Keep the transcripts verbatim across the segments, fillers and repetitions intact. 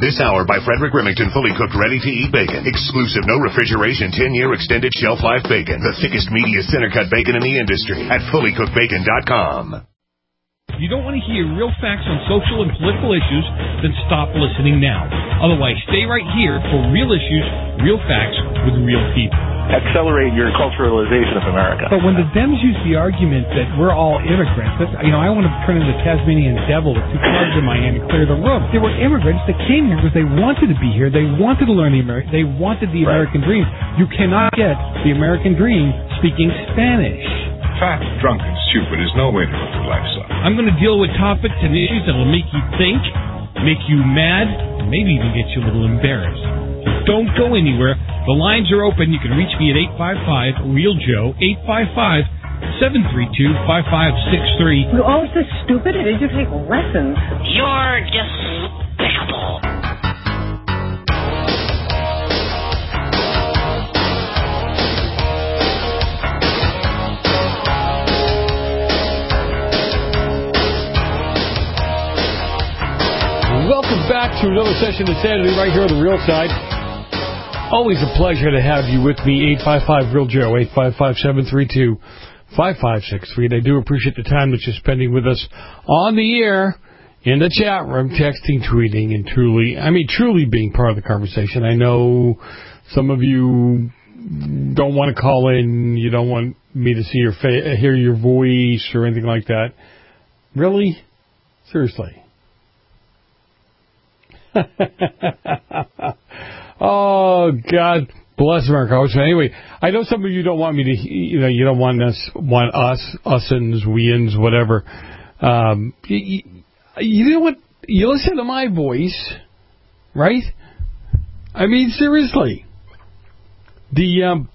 This hour by Frederick Remington, fully cooked, ready-to-eat bacon. Exclusive, no refrigeration, ten-year extended shelf life bacon. The thickest, meatiest center-cut bacon in the industry at fully cooked bacon dot com. If you don't want to hear real facts on social and political issues, then stop listening now. Otherwise, stay right here for real issues, real facts with real people. Accelerate your culturalization of America. But when the Dems use the argument that we're all immigrants, that's, you know, I want to turn into the Tasmanian devil with two cars in my hand and clear the room. They were immigrants that came here because they wanted to be here. They wanted to learn the American. They wanted the Right. American dream. You cannot get the American dream speaking Spanish. Fat, drunk, and stupid is no way to live your life, son. I'm going to deal with topics and issues that will make you think, make you mad, and maybe even get you a little embarrassed. So don't go anywhere. The lines are open. You can reach me at eight five five, real joe, eight five five, seven three two, five five six three. You're always so stupid. Did you take lessons? You're despicable. Welcome back to another session of Insanity right here on the Real Side. Always a pleasure to have you with me. eight five five, real joe, eight five five, seven three two, five five six three. And I do appreciate the time that you're spending with us on the air, in the chat room, texting, tweeting, and truly, I mean, truly being part of the conversation. I know some of you don't want to call in. You don't want me to see your fa- hear your voice or anything like that. Really? Seriously? Oh, God bless America. Anyway, I know some of you don't want me to, you know, you don't want us, want us, usins, weins, whatever. Um, you, you know what? You listen to my voice, right? I mean, seriously. The, um,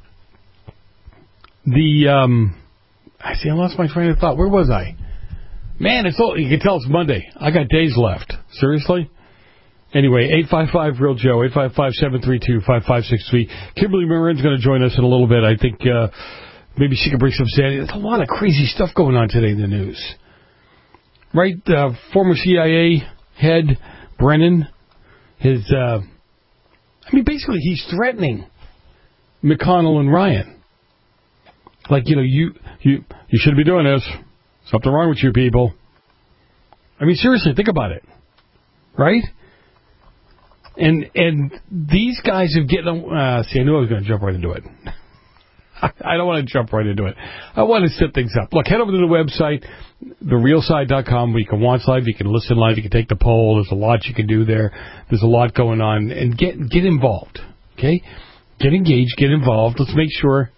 the, um, I see, I lost my train of thought. Where was I? Man, it's all, you can tell it's Monday. I got days left. Seriously? Anyway, eight five five, real joe, eight five five, seven three two, five five six three. Kimberly Marin's going to join us in a little bit. I think uh, maybe she can bring some sanity. There's a lot of crazy stuff going on today in the news. Right? Uh, former C I A head, Brennan, his, uh, I mean, basically he's threatening McConnell and Ryan. Like, you know, you, you, you shouldn't be doing this. Something wrong with you people. I mean, seriously, think about it. Right? And and these guys have getting... Uh, see, I knew I was going to jump right into it. I don't want to jump right into it. I want to set things up. Look, head over to the website, the real side dot com, where you can watch live, you can listen live, you can take the poll. There's a lot you can do there. There's a lot going on. And get get involved, okay? Get engaged, get involved. Let's make sure...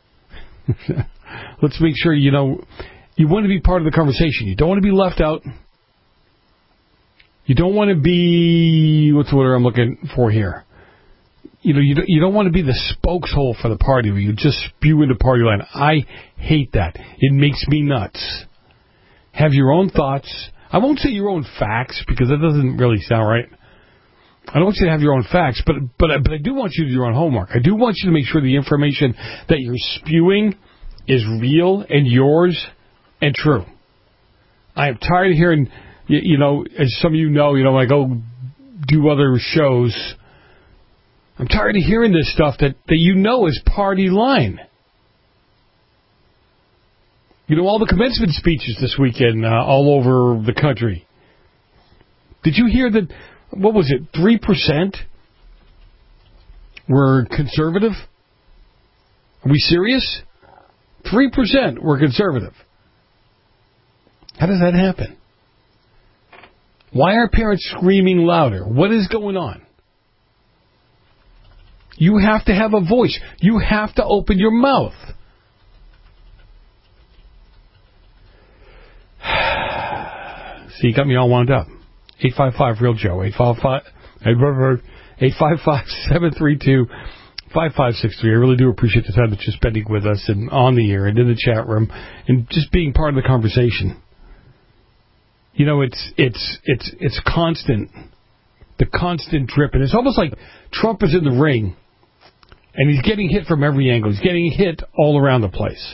let's make sure, you know, you want to be part of the conversation. You don't want to be left out. You don't want to be, what's the word I'm looking for here? You know, you don't, you don't want to be the spokeshole for the party where you just spew into party line. I hate that. It makes me nuts. Have your own thoughts. I won't say your own facts because that doesn't really sound right. I don't want you to have your own facts, but but but I do want you to do your own homework. I do want you to make sure the information that you're spewing is real and yours and true. I am tired of hearing... You, you know, as some of you know, you know, when I go do other shows, I'm tired of hearing this stuff that, that you know is party line. You know, all the commencement speeches this weekend uh, all over the country. Did you hear that, what was it, three percent were conservative? Are we serious? three percent were conservative. How does that happen? Why are parents screaming louder? What is going on? You have to have a voice. You have to open your mouth. See, you got me all wound up. eight five five, real joe, eight five five, eight five five, seven three two, five five six three. I really do appreciate the time that you're spending with us and on the air and in the chat room and just being part of the conversation. You know, it's it's it's it's constant, the constant drip, and it's almost like Trump is in the ring, and he's getting hit from every angle. He's getting hit all around the place,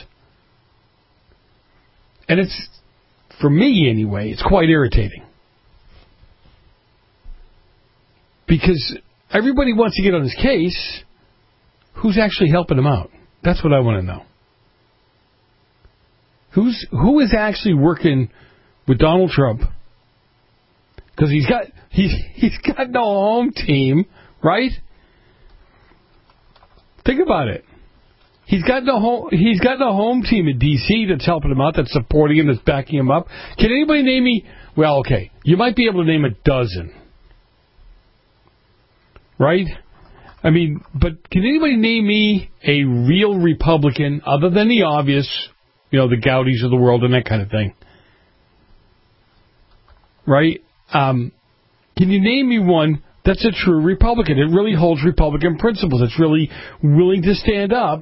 and it's, for me anyway, it's quite irritating Because everybody wants to get on his case. Who's actually helping him out? That's what I want to know. Who's who is actually working with Donald Trump? Because he's got he's he's got no home team, right? Think about it. He's got no home. He's got no home team in D C that's helping him out, that's supporting him, that's backing him up. Can anybody name me? Well, okay, you might be able to name a dozen, right? I mean, but can anybody name me a real Republican other than the obvious, you know, the Gaudis of the world and that kind of thing, right? Um, can you name me one that's a true Republican? It really holds Republican principles. It's really willing to stand up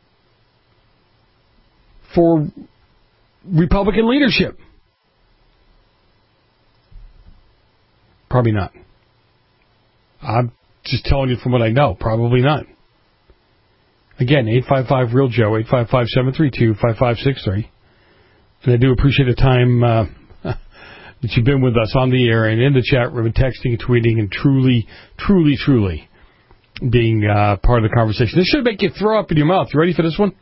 for Republican leadership. Probably not. I'm just telling you from what I know. Probably not. Again, eight five five real Joe, eight five five, seven three two, five five six three. And I do appreciate the time uh, that you've been with us on the air and in the chat room and texting and tweeting and truly, truly, truly being uh, part of the conversation. This should make you throw up in your mouth. You ready for this one?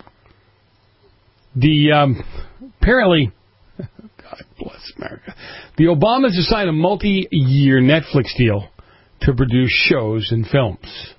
The, um, apparently, God bless America, the Obamas have signed a multi-year Netflix deal to produce shows and films.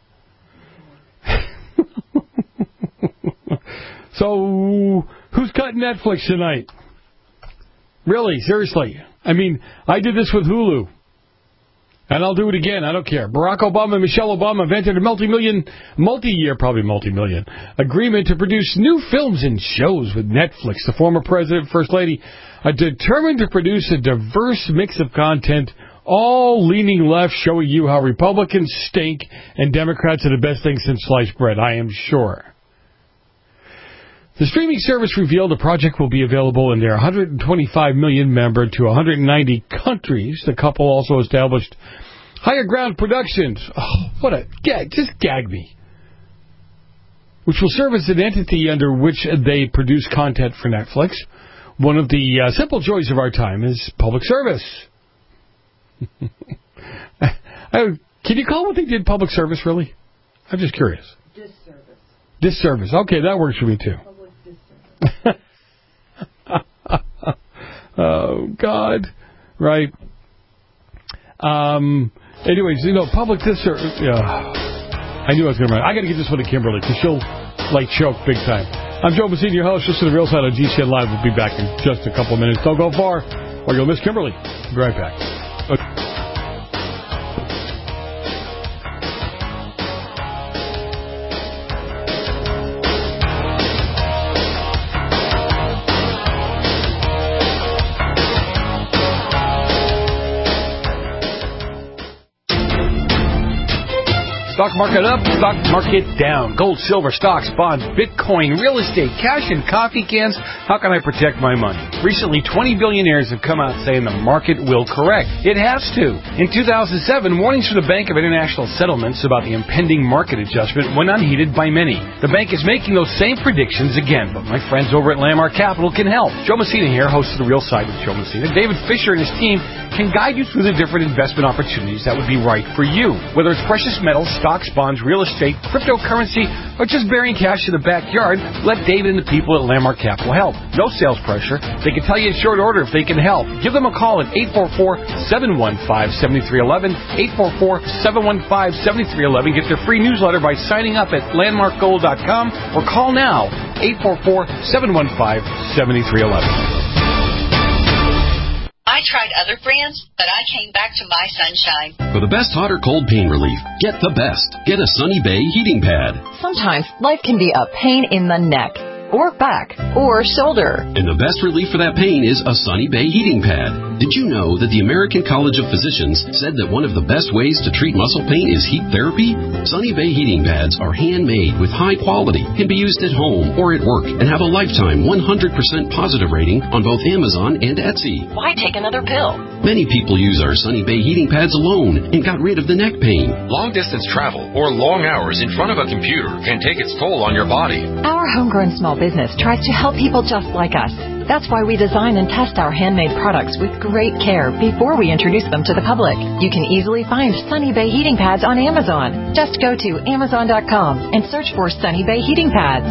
So, who's cutting Netflix tonight? Really, seriously. I mean, I did this with Hulu. And I'll do it again. I don't care. Barack Obama and Michelle Obama have entered a multi-million, multi-year, probably multi-million, agreement to produce new films and shows with Netflix. The former president and first lady are determined to produce a diverse mix of content, all leaning left, showing you how Republicans stink and Democrats are the best thing since sliced bread, I am sure. The streaming service revealed the project will be available in their one hundred twenty-five million member to one hundred ninety countries. The couple also established Higher Ground Productions. Oh, what a gag. Just gag me. Which will serve as an entity under which they produce content for Netflix. One of the uh, simple joys of our time is public service. I, can you call what they did public service, really? I'm just curious. Disservice. Disservice. Okay, that works for me, too. Oh, God. Right. Um. Anyways, you know, public disservice. Yeah. I knew I was going to run. I got to give this one to Kimberly because she'll, like, choke big time. I'm Joe Messina, your host. Listen to The Real Side on G C N Live. We'll be back in just a couple of minutes. Don't go far or you'll miss Kimberly. Be right back. Okay. Stock market up, stock market down. Gold, silver, stocks, bonds, Bitcoin, real estate, cash, and coffee cans. How can I protect my money? Recently, twenty billionaires have come out saying the market will correct. It has to. In two thousand seven, warnings from the Bank of International Settlements about the impending market adjustment went unheeded by many. The bank is making those same predictions again, but my friends over at Landmark Capital can help. Joe Messina here, host of The Real Side with Joe Messina. David Fisher and his team can guide you through the different investment opportunities that would be right for you. Whether it's precious metals, stocks, bonds, real estate, cryptocurrency, or just burying cash in the backyard, let David and the people at Landmark Capital help. No sales pressure. They can tell you in short order if they can help. Give them a call at eight four four, seven one five, seven three one one, eight four four, seven one five, seven three one one. Get their free newsletter by signing up at landmark gold dot com or call now, eight four four, seven one five, seven three one one. I tried other brands, but I came back to My Sunshine. For the best hot or cold pain relief, get the best. Get a Sunny Bay heating pad. Sometimes life can be a pain in the neck, or back, or shoulder. And the best relief for that pain is a Sunny Bay heating pad. Did you know that the American College of Physicians said that one of the best ways to treat muscle pain is heat therapy? Sunny Bay heating pads are handmade with high quality, can be used at home or at work, and have a lifetime one hundred percent positive rating on both Amazon and Etsy. Why take another pill? Many people use our Sunny Bay heating pads alone and got rid of the neck pain. Long-distance travel or long hours in front of a computer can take its toll on your body. Our homegrown small business tries to help people just like us. That's why we design and test our handmade products with great care before we introduce them to the public. You can easily find Sunny Bay heating pads on Amazon. Just go to amazon dot com and search for Sunny Bay heating pads.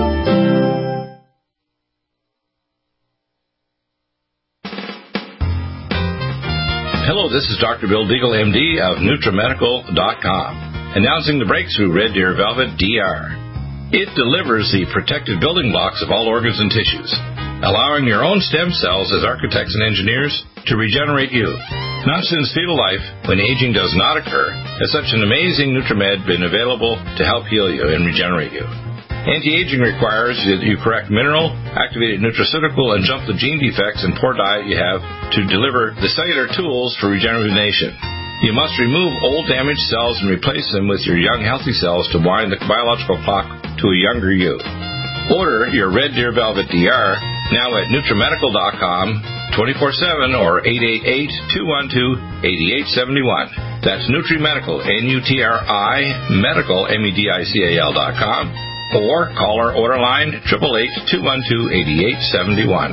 Hello, this is Doctor Bill Deagle, M D of NutriMedical dot com, announcing the breakthrough Red Deer Velvet D R. It delivers the protective building blocks of all organs and tissues, allowing your own stem cells as architects and engineers to regenerate you. Not since fetal life, when aging does not occur, has such an amazing NutriMed been available to help heal you and regenerate you. Anti-aging requires that you correct mineral, activated nutraceutical, and jump the gene defects and poor diet you have to deliver the cellular tools for regeneration. You must remove old damaged cells and replace them with your young healthy cells to wind the biological clock to a younger you. Order your Red Deer Velvet D R now at NutriMedical dot com, twenty-four seven or eight eight eight, two one two, eight eight seven one. That's NutriMedical, N U T R I, medical, M E D I C A L dot com, or call our order line, eight eight eight, two one two, eight eight seven one.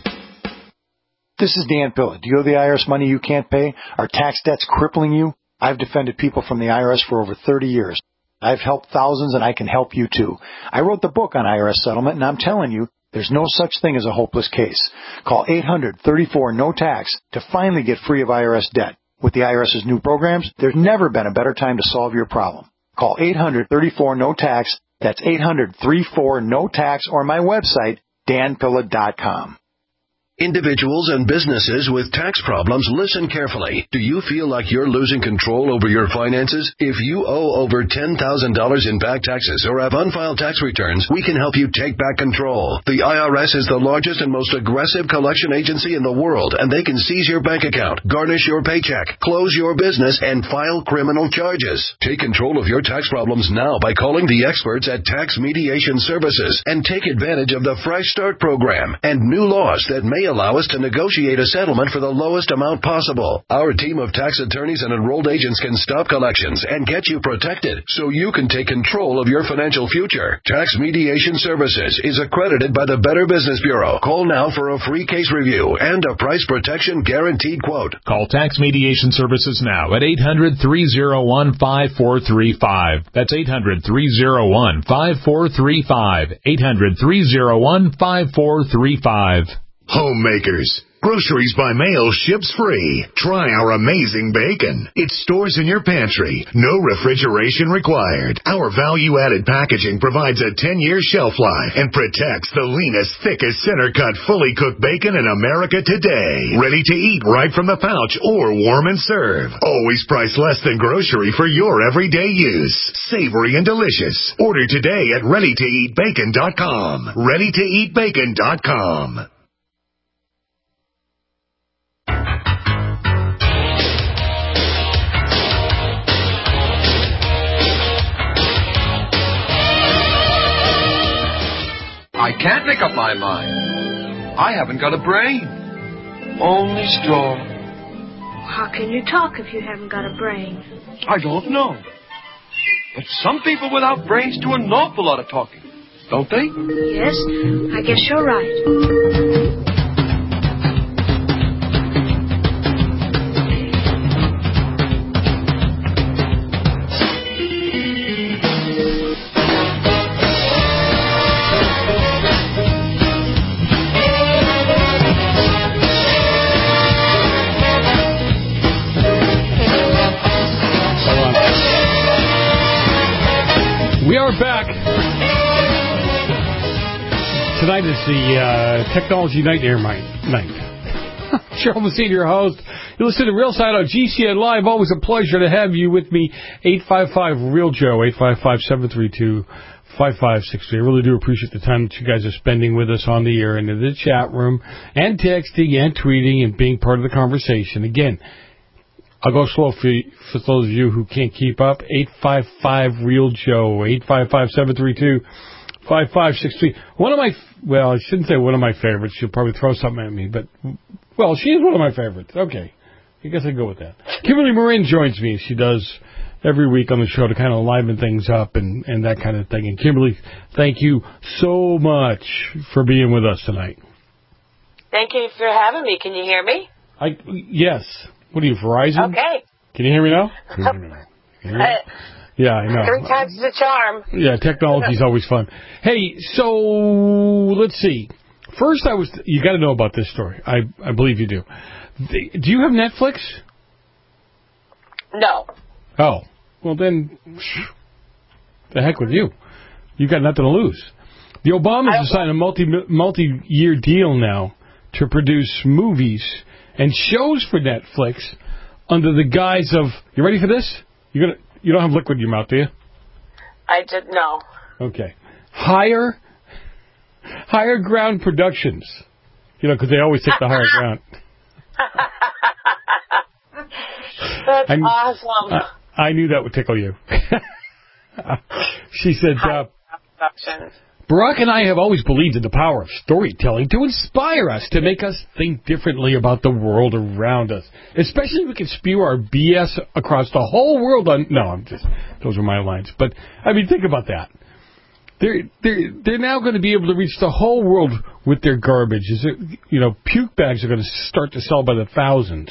This is Dan Pilla. Do you owe the I R S money you can't pay? Are tax debts crippling you? I've defended people from the I R S for over thirty years. I've helped thousands, and I can help you, too. I wrote the book on I R S settlement, and I'm telling you, there's no such thing as a hopeless case. Call eight hundred, thirty-four, no tax to finally get free of I R S debt. With the I R S's new programs, there's never been a better time to solve your problem. Call eight hundred, thirty-four, no tax. That's eight hundred, thirty-four, no tax, or my website, dan pilla dot com. Individuals and businesses with tax problems, listen carefully. Do you feel like you're losing control over your finances? If you owe over ten thousand dollars in back taxes or have unfiled tax returns, we can help you take back control. The I R S is the largest and most aggressive collection agency in the world, and they can seize your bank account, garnish your paycheck, close your business, and file criminal charges. Take control of your tax problems now by calling the experts at Tax Mediation Services and take advantage of the Fresh Start program and new laws that may allow us to negotiate a settlement for the lowest amount possible. Our team of tax attorneys and enrolled agents can stop collections and get you protected so you can take control of your financial future. Tax Mediation Services is accredited by the Better Business Bureau. Call now for a free case review and a price protection guaranteed quote. Call Tax Mediation Services now at eight hundred, three oh one, five four three five. That's eight hundred, three oh one, five four three five. eight hundred, three oh one, five four three five. Homemakers. Groceries by mail ships free. Try our amazing bacon. It stores in your pantry. No refrigeration required. Our value-added packaging provides a ten-year shelf life and protects the leanest, thickest center-cut, fully cooked bacon in America today. Ready to eat right from the pouch or warm and serve. Always priced less than grocery for your everyday use. Savory and delicious. Order today at ready to eat bacon dot com. ready to eat bacon dot com. I can't make up my mind. I haven't got a brain. Only straw. How can you talk if you haven't got a brain? I don't know. But some people without brains do an awful lot of talking, don't they? Yes, I guess you're right. We are back. Tonight is the uh, Technology Nightmare night. Cheryl Messina, your host. You listen to Real Side on G C N Live. Always a pleasure to have you with me. eight five five, real Joe, eight five five, seven three two, five five six three. I really do appreciate the time that you guys are spending with us on the air and in the chat room and texting and tweeting and being part of the conversation. Again, I'll go slow for, for those of you who can't keep up. eight five five, real Joe, eight five five, seven three two, five five six three. One of my, well, I shouldn't say one of my favorites. She'll probably throw something at me, but, well, she is one of my favorites. Okay. I guess I'll go with that. Kimberly Marin joins me. She does every week on the show to kind of liven things up and, and that kind of thing. And Kimberly, thank you so much for being with us tonight. Thank you for having me. Can you hear me? I Yes. What are you, Verizon? Okay. Can you hear me now? Can you hear me now? Can you hear me? Yeah, I know. Three times is a charm. Yeah, technology's always fun. Hey, so let's see. First, I was. You got to know about this story. I I believe you do. The, do you have Netflix? No. Oh, well then, the heck with you. You got nothing to lose. The Obamas have signed a multi multi year deal now to produce movies and shows for Netflix under the guise of. You ready for this? You gonna. You don't have liquid in your mouth, do you? I did no. Okay. Higher, higher ground productions. You know, because they always take the higher ground. That's I, awesome. I, I knew that would tickle you. She said, uh, Barack and I have always believed in the power of storytelling to inspire us, to make us think differently about the world around us. Especially if we can spew our B S across the whole world on... No, I'm just... Those are my lines. But, I mean, think about that. They're, they're, they're now going to be able to reach the whole world with their garbage. Is it, you know, puke bags are going to start to sell by the thousands.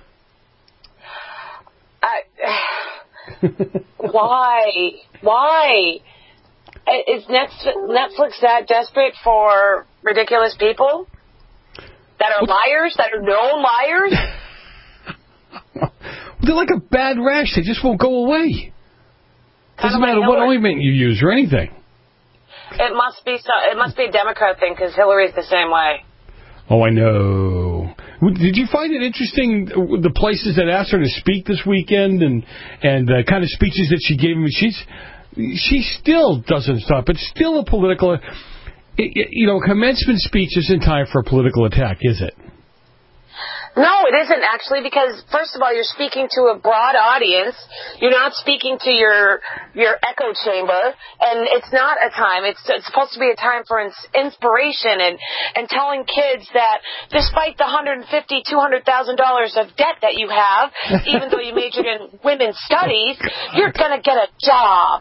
I, why? Why? Is Netflix that desperate for ridiculous people? That are liars? That are known liars? They're like a bad rash. They just won't go away. Doesn't matter what ointment you use or anything. It must be so. It must be a Democrat thing because Hillary's the same way. Oh, I know. Did you find it interesting the places that asked her to speak this weekend and and the kind of speeches that she gave them? She's she still doesn't stop. It's still a political. You know, commencement speech isn't time for a political attack, is it? No, it isn't actually, because first of all, you're speaking to a broad audience. You're not speaking to your your echo chamber, and it's not a time. It's, it's supposed to be a time for ins- inspiration and and telling kids that despite the one hundred fifty thousand dollars, two hundred thousand dollars of debt that you have, even though you majored in women's studies, you're gonna get a job.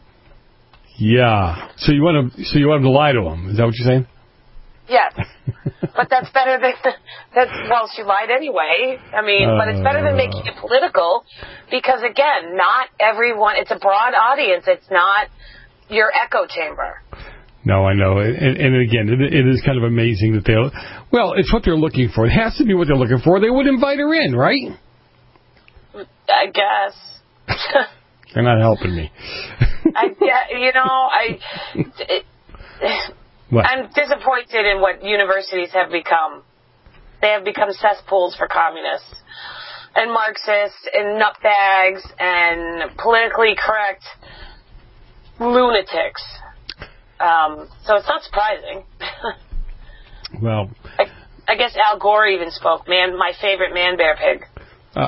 Yeah. So you want to so you want them to lie to them? Is that what you're saying? Yes, but that's better than that. Well, she lied anyway. I mean, uh, but it's better than making it political, because again, not everyone. It's a broad audience. It's not your echo chamber. No, I know, and, and again, it, it is kind of amazing that they'll. Well, it's what they're looking for. It has to be what they're looking for. They would invite her in, right? I guess. They're not helping me. I, yeah, you know, I. It, What? I'm disappointed in what universities have become. They have become cesspools for communists and Marxists and nutbags and politically correct lunatics. Um, so it's not surprising. Well, I, I guess Al Gore even spoke. Man, my favorite man bear pig. Uh,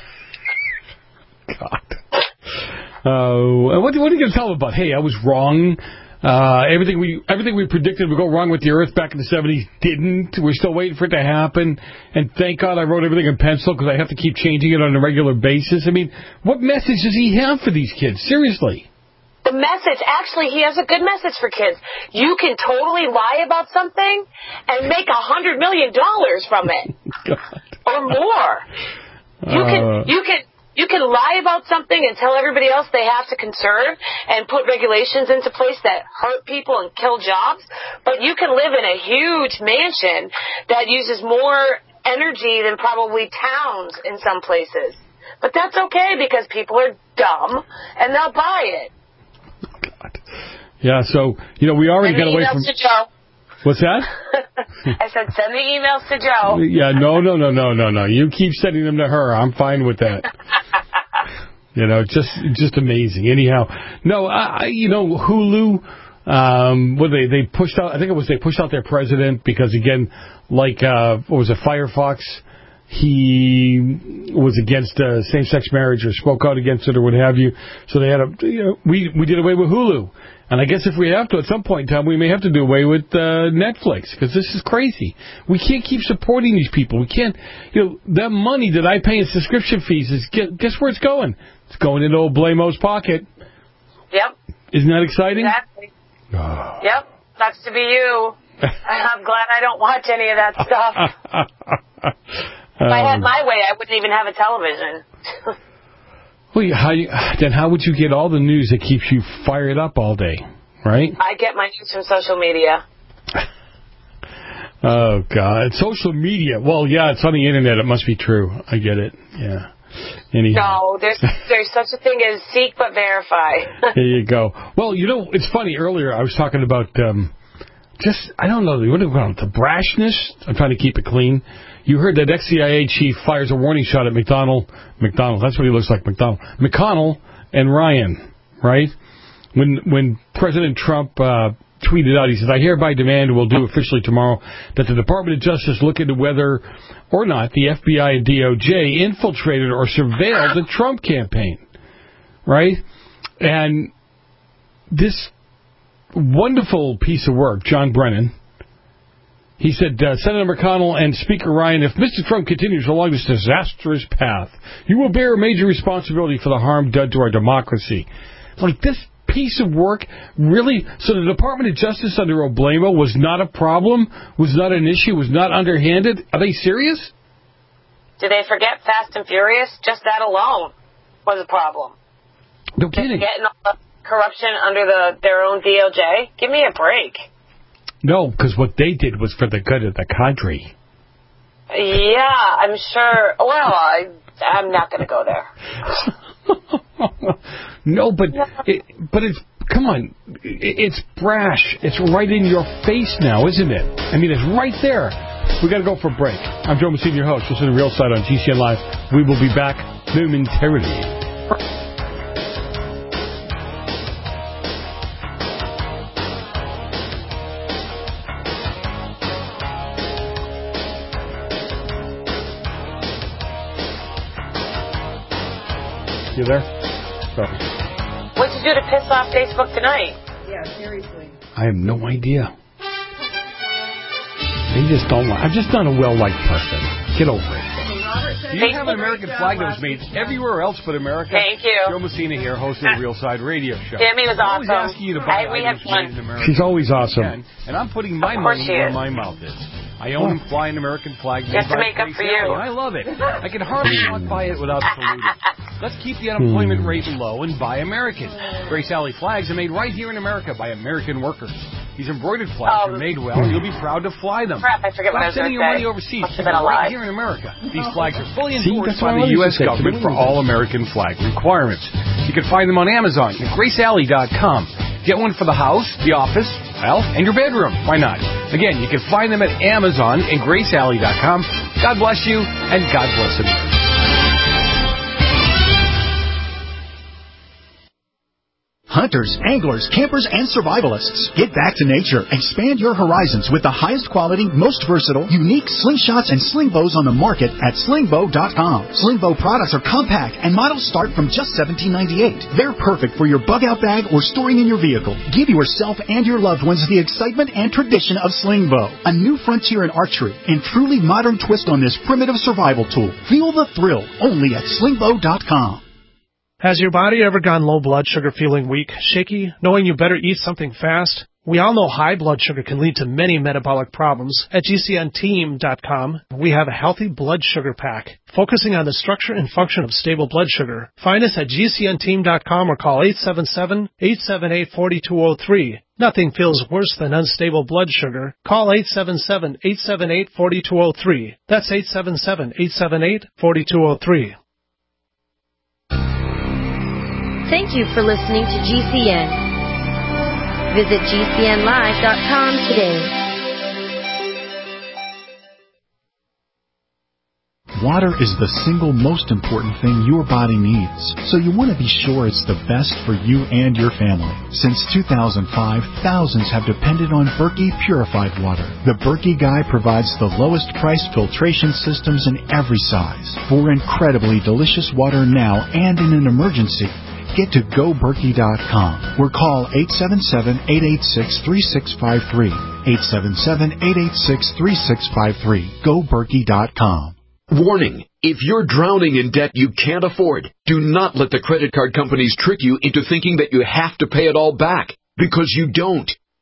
God. Uh, what, what are you going to tell them about? Hey, I was wrong. Uh, everything we everything we predicted would go wrong with the Earth back in the seventies didn't. We're still waiting for it to happen. And thank God I wrote everything in pencil because I have to keep changing it on a regular basis. I mean, what message does he have for these kids? Seriously. The message, actually, he has a good message for kids. You can totally lie about something and make a hundred million dollars from it. God. Or more. You uh, can, you can, You can lie about something and tell everybody else they have to conserve and put regulations into place that hurt people and kill jobs, but you can live in a huge mansion that uses more energy than probably towns in some places. But that's okay because people are dumb and they'll buy it. God. Yeah, so, you know, we already got away from... To Joe. What's that? I said, send the emails to Joe. Yeah, no, no, no, no, no, no. You keep sending them to her. I'm fine with that. You know, just just amazing. Anyhow, no, I, you know, Hulu, um, what they they pushed out, I think it was they pushed out their president because, again, like, uh, what was it, Firefox, he was against uh, same-sex marriage or spoke out against it or what have you. So they had a, you know, we, we did away with Hulu. And I guess if we have to, at some point in time, we may have to do away with uh, Netflix, because this is crazy. We can't keep supporting these people. We can't, you know, that money that I pay in subscription fees, is guess where it's going? It's going into old Blamo's pocket. Yep. Isn't that exciting? Exactly. Oh. Yep. That's to be you. I'm glad I don't watch any of that stuff. If I had my way, I wouldn't even have a television. Well, how you, then how would you get all the news that keeps you fired up all day, right? I get my news from social media. Oh, God. Social media. Well, yeah, it's on the Internet. It must be true. I get it. Yeah. Anyhow. No, there's there's such a thing as seek but verify. There you go. Well, you know, it's funny. Earlier I was talking about um, just, I don't know, what do you call it, the brashness? I'm trying to keep it clean. You heard that ex-C I A chief fires a warning shot at McDonald. McDonald, that's what he looks like, McDonald. McConnell and Ryan, right? When, when President Trump... Uh, tweeted out, he says, I hereby demand and will do officially tomorrow that the Department of Justice look into whether or not the F B I and D O J infiltrated or surveilled the Trump campaign. Right? And this wonderful piece of work, John Brennan, he said, uh, Senator McConnell and Speaker Ryan, if Mister Trump continues along this disastrous path, you will bear a major responsibility for the harm done to our democracy. Like this piece of work, really? So the Department of Justice under Oblamo was not a problem, was not an issue, was not underhanded? Are they serious? Did they forget Fast and Furious? Just that alone was a problem. No kidding. Getting all the corruption under the their own D O J? Give me a break. No, because what they did was for the good of the country. Yeah, I'm sure. Well, I, I'm not going to go there. No, but it, but it's, come on, it, it's brash. It's right in your face now, isn't it? I mean, it's right there. We got to go for a break. I'm Joe Messina, your host. Listen to Real Side on G C N Live. We will be back momentarily. You there? Sorry. What'd you do to piss off Facebook tonight? Yeah, seriously. I have no idea. They just don't like... I'm just not a well-liked person. Get over it. Do you have an American flag that was made everywhere else but America? Thank you. Joe Messina here, host of the Real Side Radio Show. Tammy was I'm awesome. always asking you to buy I, we have items made in America. fun. She's always awesome. And I'm putting my money where is. my mouth is. I own and fly an American flag made Just to by make up Grace for you. Alley, and I love it. I can hardly walk by it without saluting. Let's keep the unemployment rate low and buy American. Grace Alley flags are made right here in America by American workers. These embroidered flags um, are made well, and you'll be proud to fly them. Crap, I forget Stop what I was sending your say. money overseas. Must Keep have it been right alive. here in America. These flags are fully See, endorsed that's by what I the U wanted S to say. government for all American flag requirements. You can find them on Amazon at grace alley dot com. Get one for the house, the office, well, and your bedroom. Why not? Again, you can find them at Amazon and grace alley dot com. God bless you, and God bless America. Hunters, anglers, campers, and survivalists. Get back to nature. Expand your horizons with the highest quality, most versatile, unique slingshots and sling bows on the market at sling bow dot com. Sling bow products are compact and models start from just seventeen ninety-eight. They're perfect for your bug-out bag or storing in your vehicle. Give yourself and your loved ones the excitement and tradition of sling bow. A new frontier in archery and truly modern twist on this primitive survival tool. Feel the thrill only at sling bow dot com. Has your body ever gone low blood sugar, feeling weak, shaky, knowing you better eat something fast? We all know high blood sugar can lead to many metabolic problems. At G C N team dot com, we have a healthy blood sugar pack, focusing on the structure and function of stable blood sugar. Find us at G C N team dot com or call eight seven seven, eight seven eight, four two zero three. Nothing feels worse than unstable blood sugar. Call eight seven seven, eight seven eight, four two zero three. That's eight seven seven, eight seven eight, four two zero three. Thank you for listening to G C N. Visit G C N live dot com today. Water is the single most important thing your body needs, so you want to be sure it's the best for you and your family. Since two thousand five, thousands have depended on Berkey purified water. The Berkey Guy provides the lowest price filtration systems in every size. For incredibly delicious water now and in an emergency, get to go berkey dot com or call eight seven seven, eight eight six, three six five three. eight seven seven, eight eight six, three six five three. go berkey dot com. Warning, if you're drowning in debt you can't afford, do not let the credit card companies trick you into thinking that you have to pay it all back, because you don't.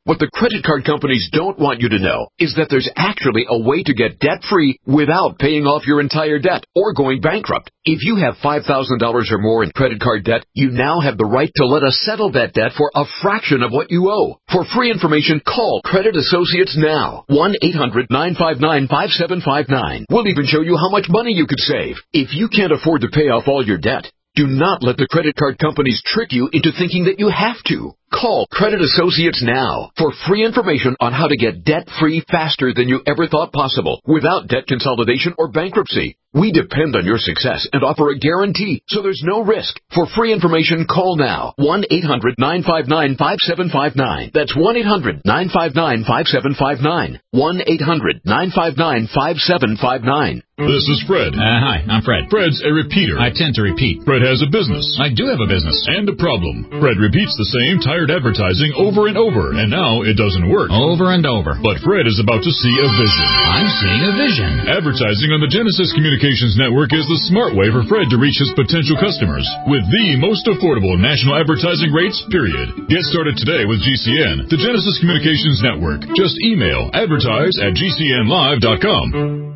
What the credit card companies don't want you to know is that there's actually a way to get debt-free without paying off your entire debt or going bankrupt. If you have five thousand dollars or more in credit card debt, you now have the right to let us settle that debt for a fraction of what you owe. For free information, call Credit Associates now. one eight hundred nine five nine five seven five nine. We'll even show you how much money you could save. If you can't afford to pay off all your debt, do not let the credit card companies trick you into thinking that you have to. Call Credit Associates now for free information on how to get debt-free faster than you ever thought possible without debt consolidation or bankruptcy. We depend on your success and offer a guarantee, so there's no risk. For free information, call now. one eight hundred nine five nine five seven five nine. That's one eight hundred nine five nine five seven five nine. one eight hundred nine five nine five seven five nine. This is Fred. Uh, hi, I'm Fred. Fred's a repeater. I tend to repeat. Fred has a business. I do have a business. And a problem. Fred repeats the same tired advertising over and over, and now it doesn't work. Over and over. But Fred is about to see a vision. I'm seeing a vision. Advertising on the Genesis Communications Network is the smart way for Fred to reach his potential customers with the most affordable national advertising rates, period. Get started today with G C N, the Genesis Communications Network. Just email advertise at G C N live dot com.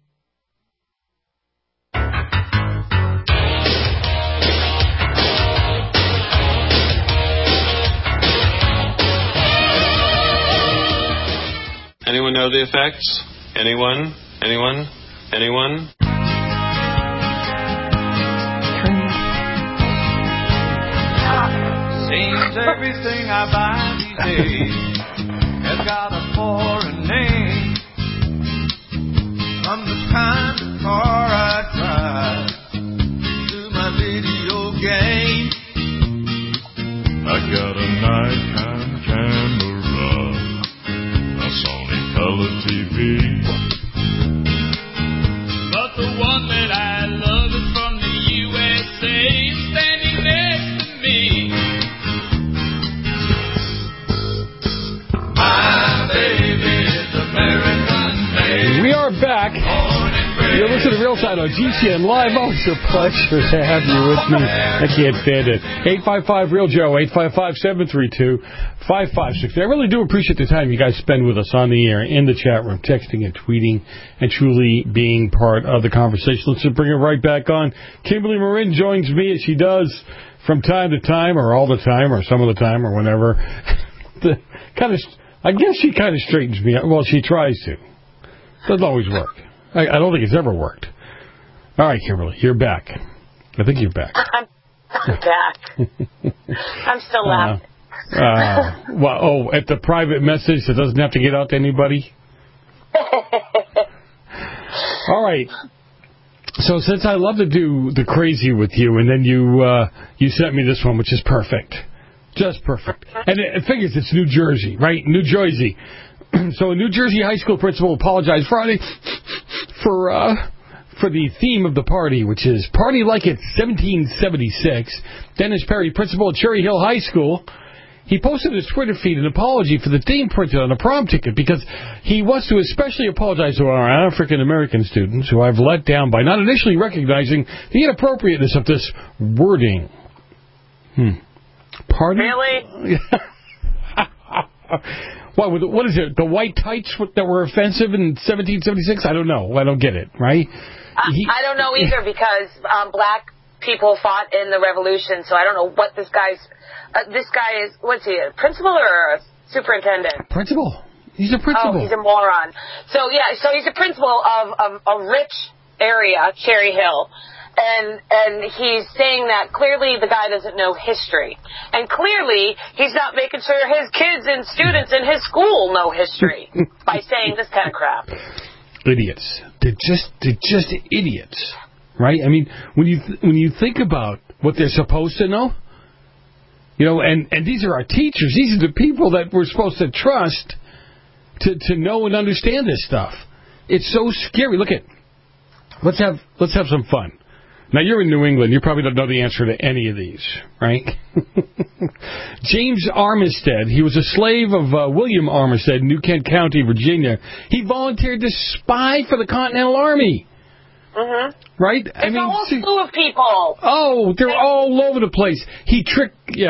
Anyone know the effects? Anyone? Anyone? Anyone? Seems everything I buy these days has got a foreign name. From the kind of car I drive to my video game. I got a Nikon camera, a Sony color T V. But the one that I love is from the U S A, standing next to me. My baby is American made. We are back. You're listening to Real Side on G C N Live. Oh, it's a pleasure to have you with me. I can't stand it. eight five five Real Joe, eight five five, seven three two, five five six zero. I really do appreciate the time you guys spend with us on the air, in the chat room, texting and tweeting, and truly being part of the conversation. Let's just bring it right back on. Kimberly Marin joins me as she does from time to time, or all the time, or some of the time, or whenever. the kind of, I guess she kind of straightens me out. Well, she tries to. Doesn't always work. I, I don't think it's ever worked. All right, Kimberly, you're back. I think you're back. I'm, I'm back. I'm still laughing. Uh, uh, well, oh, at the private message that doesn't have to get out to anybody? All right. So since I love to do the crazy with you, and then you uh, you sent me this one, which is perfect. Just perfect. And it, it figures it's New Jersey, right? New Jersey. So a New Jersey high school principal apologized Friday for uh, for the theme of the party, which is Party Like It's seventeen seventy-six. Dennis Perry, principal at Cherry Hill High School, he posted his Twitter feed an apology for the theme printed on a prom ticket because he wants to especially apologize to our African-American students who I've let down by not initially recognizing the inappropriateness of this wording. Hmm. Party? Really? What, what is it? The white tights that were offensive in seventeen seventy-six? I don't know. I don't get it, right? I, he, I don't know either because um, black people fought in the Revolution, so I don't know what this guy's... Uh, this guy is... What's he, a principal or a superintendent? Principal. He's a principal. Oh, he's a moron. So, yeah, so he's a principal of, of a rich area, Cherry Hill. And and he's saying that clearly the guy doesn't know history. And clearly he's not making sure his kids and students in his school know history by saying this kind of crap. Idiots. They're just they're just idiots. Right? I mean, when you th- when you think about what they're supposed to know, you know, and, and these are our teachers. These are the people that we're supposed to trust to, to know and understand this stuff. It's so scary. Look at let's have let's have some fun. Now, you're in New England. You probably don't know the answer to any of these, right? James Armistead, he was a slave of uh, William Armistead in New Kent County, Virginia. He volunteered to spy for the Continental Army. Mm-hmm. Right? There's I mean, a whole see, slew of people. Oh, they're all over the place. He tricked, yeah.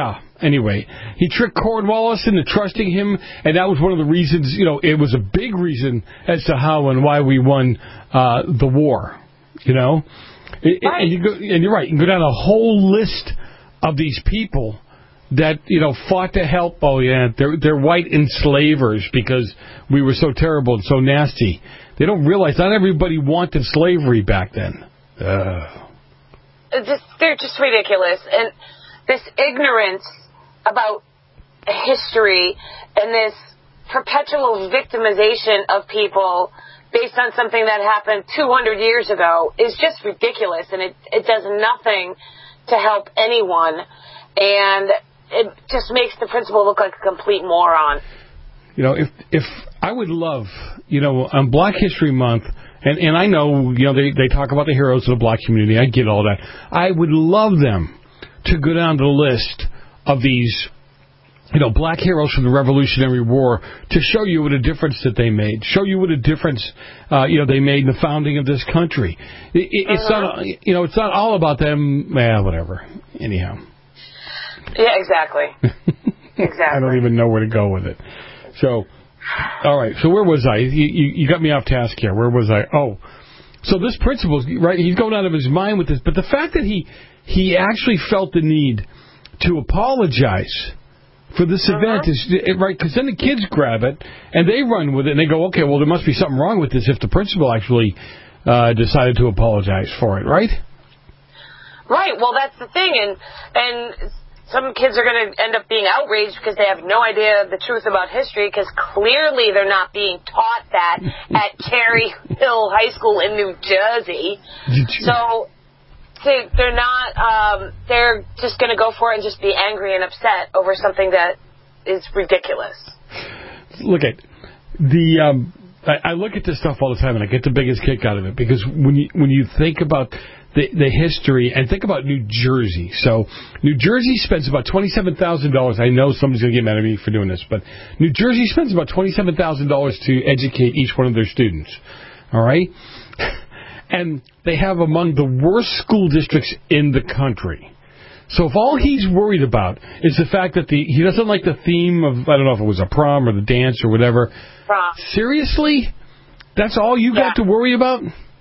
anyway, he tricked Cornwallis into trusting him, and that was one of the reasons, you know, it was a big reason as to how and why we won uh, the war, you know? It, right. and, you go, and you're right, you can go down a whole list of these people that, you know, fought to help. Oh, yeah, they're, they're white enslavers because we were so terrible and so nasty. They don't realize not everybody wanted slavery back then. Uh. Just, they're just ridiculous. And this ignorance about history and this perpetual victimization of people based on something that happened two hundred years ago is just ridiculous. And it, it does nothing to help anyone. And it just makes the principal look like a complete moron. You know, if if I would love, you know, on Black History Month, and, and I know, you know, they, they talk about the heroes of the black community. I get all that. I would love them to go down the list of these, you know, black heroes from the Revolutionary War to show you what a difference that they made, show you what a difference, uh, you know, they made in the founding of this country. It, it, it's uh-huh. not, you know, it's not all about them. Well, whatever. Anyhow. Yeah, exactly. Exactly. I don't even know where to go with it. So, all right. So where was I? You, you, you got me off task here. Where was I? Oh, so this principal, right? He's going out of his mind with this. But the fact that he he actually felt the need to apologize for this uh-huh. event is right, because then the kids grab it and they run with it and they go, okay, well there must be something wrong with this if the principal actually uh, decided to apologize for it, right? Right. Well, that's the thing, and and. Some kids are going to end up being outraged because they have no idea the truth about history, because clearly they're not being taught that at Cherry Hill High School in New Jersey. So they, they're not, um, they're just going to go for it and just be angry and upset over something that is ridiculous. Look at the, um, I, I look at this stuff all the time and I get the biggest kick out of it, because when you, when you think about The, the history, and think about New Jersey. So New Jersey spends about twenty-seven thousand dollars. I know somebody's going to get mad at me for doing this, but New Jersey spends about twenty-seven thousand dollars to educate each one of their students. All right? And they have among the worst school districts in the country. So if all he's worried about is the fact that the he doesn't like the theme of, I don't know if it was a prom or the dance or whatever. Prom. Seriously? That's all you yeah. got to worry about?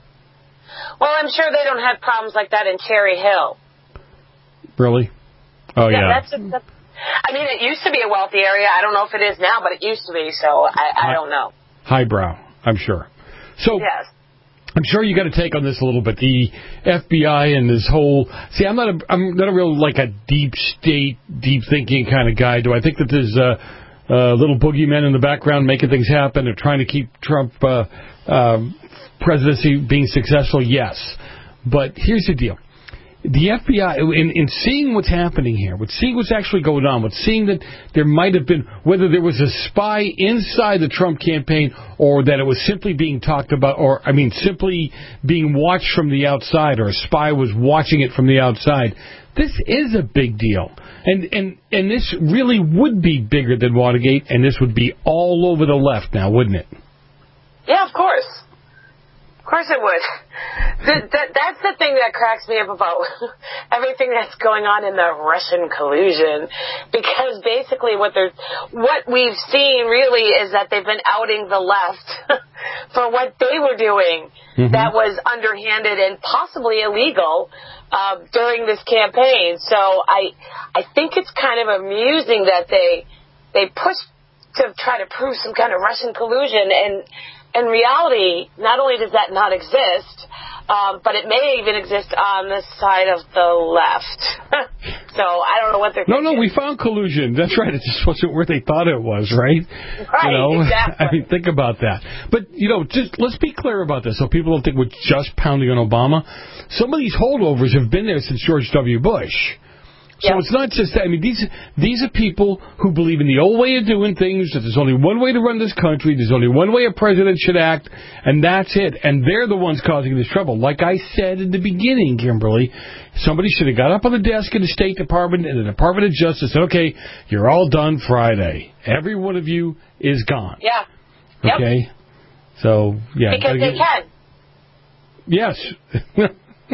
Well, I'm sure they don't have problems like that in Cherry Hill. Really? Oh, yeah. yeah. That's, that's, I mean, it used to be a wealthy area. I don't know if it is now, but it used to be, so I, I don't know. Highbrow, I'm sure. So, yes. I'm sure you got to take on this a little bit. The F B I and this whole... See, I'm not a, I'm not a real, like, a deep state, deep thinking kind of guy. Do I think that there's uh, uh, little boogeymen in the background making things happen and trying to keep Trump... Uh, um, presidency being successful? Yes. But here's the deal. The F B I, in, in seeing what's happening here, with seeing what's actually going on, with seeing that there might have been, whether there was a spy inside the Trump campaign or that it was simply being talked about, or, I mean, simply being watched from the outside, or a spy was watching it from the outside, this is a big deal. And, and, and this really would be bigger than Watergate, and this would be all over the left now, wouldn't it? Yeah, of course. Of course it would. The, that, that's the thing that cracks me up about everything that's going on in the Russian collusion. Because basically what they're, what we've seen really is that they've been outing the left for what they were doing mm-hmm. that was underhanded and possibly illegal uh, during this campaign. So I, I think it's kind of amusing that they, they push to try to prove some kind of Russian collusion, and in reality, not only does that not exist, um, but it may even exist on the side of the left. So I don't know what they're No, thinking. no, we found collusion. That's right. It just wasn't where they thought it was, right? Right, you know? exactly. I mean, think about that. But, you know, just let's be clear about this so people don't think we're just pounding on Obama. Some of these holdovers have been there since George W. Bush. So yep. It's not just that. I mean, these these are people who believe in the old way of doing things, that there's only one way to run this country, there's only one way a president should act, and that's it. And they're the ones causing this trouble. Like I said in the beginning, Kimberly, somebody should have got up on the desk in the State Department and the Department of Justice and said, okay, you're all done Friday. Every one of you is gone. Yeah. Yep. Okay? So, yeah. Because they get, can. Yes.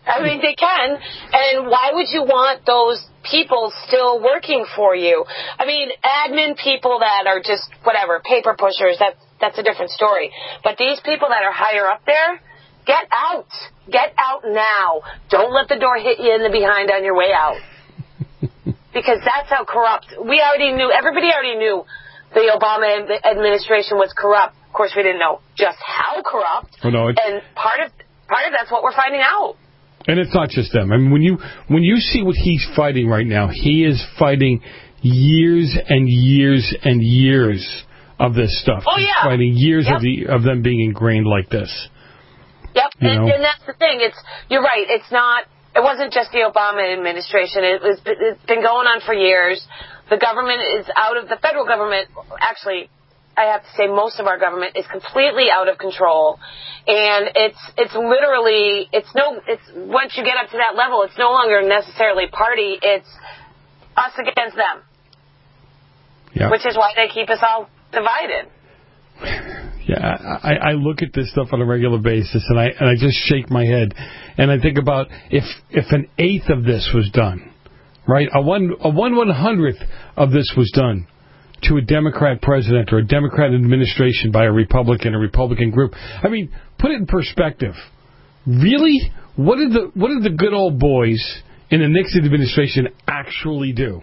I mean, they can. And why would you want those people still working for you? I mean, admin people that are just, whatever, paper pushers, that's, that's a different story. But these people that are higher up there, get out. Get out now. Don't let the door hit you in the behind on your way out. Because that's how corrupt. We already knew, everybody already knew the Obama administration was corrupt. Of course, we didn't know just how corrupt. Oh, no, it's... And part of part of that's what we're finding out. And it's not just them. I mean, when you when you see what he's fighting right now, he is fighting years and years and years of this stuff. Oh, yeah. He's fighting years yep. of the of them being ingrained like this. Yep, you and, know? and that's the thing. It's you're right. It's not. It wasn't just the Obama administration. It was. It's been going on for years. The government is out of the federal government. Actually, I have to say most of our government is completely out of control, and it's it's literally it's no. It's once you get up to that level, it's no longer necessarily party. It's us against them. Yeah. Which is why they keep us all divided. Yeah, I, I look at this stuff on a regular basis, and I and I just shake my head, and I think about if if an eighth of this was done, right, a one a one one hundredth of this was done to a Democrat president or a Democrat administration by a Republican, a Republican group. I mean, put it in perspective. Really, what did the what did the good old boys in the Nixon administration actually do?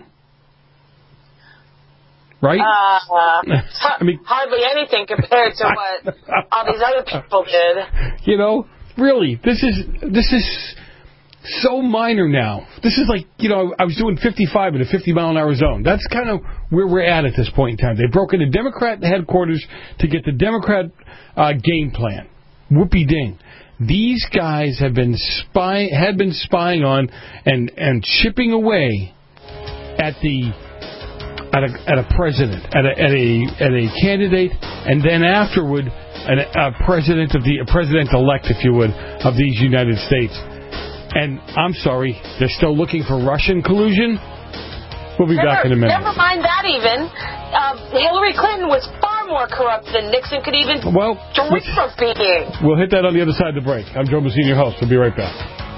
Right? Uh, I mean, hardly anything compared to what all these other people did. You know, really, this is this is so minor now. This is like, you know, I was doing fifty-five in a fifty mile an hour zone. That's kind of where we're at at this point in time. They broke into Democrat headquarters to get the Democrat uh, game plan. Whoopee ding. These guys have been spy had been spying on and and chipping away at the. At a, at a president, at a, at a at a candidate, and then afterward, an, a president of the a president-elect, if you would, of these United States. And I'm sorry, they're still looking for Russian collusion. We'll be never, back in a minute. Never mind that. Even uh, Hillary Clinton was far more corrupt than Nixon could even well, dream of being. We'll hit that on the other side of the break. I'm Joe Mazzini, your host. We'll be right back.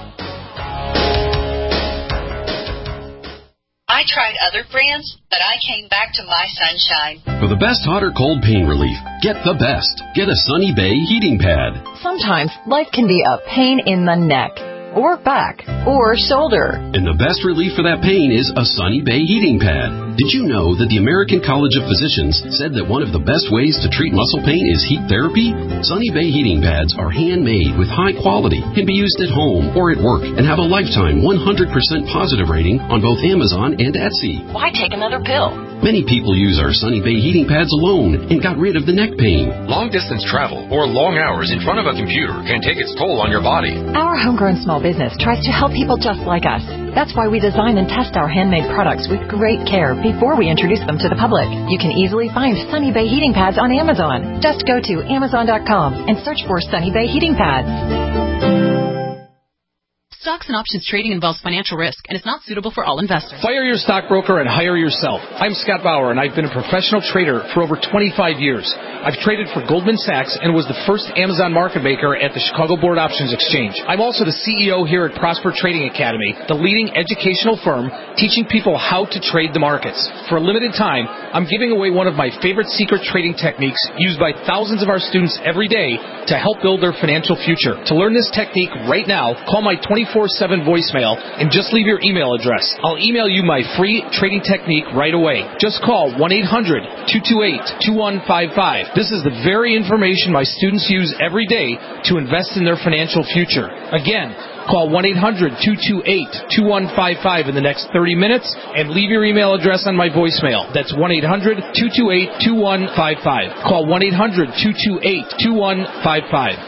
I tried other brands, but I came back to My Sunshine. For the best hot or cold pain relief, get the best. Get a Sunny Bay heating pad. Sometimes life can be a pain in the neck, or back, or shoulder. And the best relief for that pain is a Sunny Bay heating pad. Did you know that the American College of Physicians said that one of the best ways to treat muscle pain is heat therapy? Sunny Bay heating pads are handmade with high quality, can be used at home or at work, and have a lifetime one hundred percent positive rating on both Amazon and Etsy. Why take another pill? Many people use our Sunny Bay heating pads alone and got rid of the neck pain. Long-distance travel or long hours in front of a computer can take its toll on your body. Our homegrown small business tries to help people just like us. That's why we design and test our handmade products with great care before we introduce them to the public. You can easily find Sunny Bay heating pads on Amazon. Just go to Amazon dot com and search for Sunny Bay heating pads. Stocks and options trading involves financial risk and is not suitable for all investors. Fire your stockbroker and hire yourself. I'm Scott Bauer, and I've been a professional trader for over twenty-five years. I've traded for Goldman Sachs and was the first Amazon market maker at the Chicago Board Options Exchange. I'm also the C E O here at Prosper Trading Academy, the leading educational firm teaching people how to trade the markets. For a limited time, I'm giving away one of my favorite secret trading techniques used by thousands of our students every day to help build their financial future. To learn this technique right now, call my twenty-four seven voicemail and just leave your email address. I'll email you my free trading technique right away. Just call one eight hundred two two eight two one five five. This is the very information my students use every day to invest in their financial future. Again, call one eight hundred two two eight two one five five in the next thirty minutes and leave your email address on my voicemail. That's one eight hundred two two eight two one five five. Call one eight hundred two two eight two one five five.